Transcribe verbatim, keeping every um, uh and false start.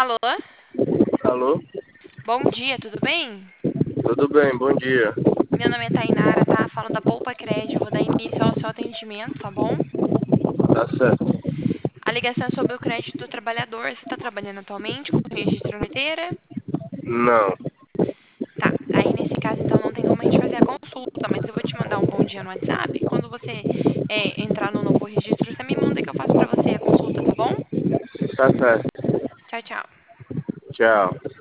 Alô? Alô? Bom dia, tudo bem? Tudo bem, bom dia. Meu nome é Tainara, tá? Falo da Poupa Crédito. Vou dar início ao seu atendimento, tá bom? Tá certo. A ligação é sobre o crédito do trabalhador. Você está trabalhando atualmente com registro na carteira? Não. Tá. Aí, nesse caso, então, não tem como a gente fazer a consulta, mas eu vou te mandar um bom dia no WhatsApp. Quando você é, entrar no novo registro, você me manda que eu faço pra você a consulta, tá bom? Tá certo. Tchau, tchau. Tchau.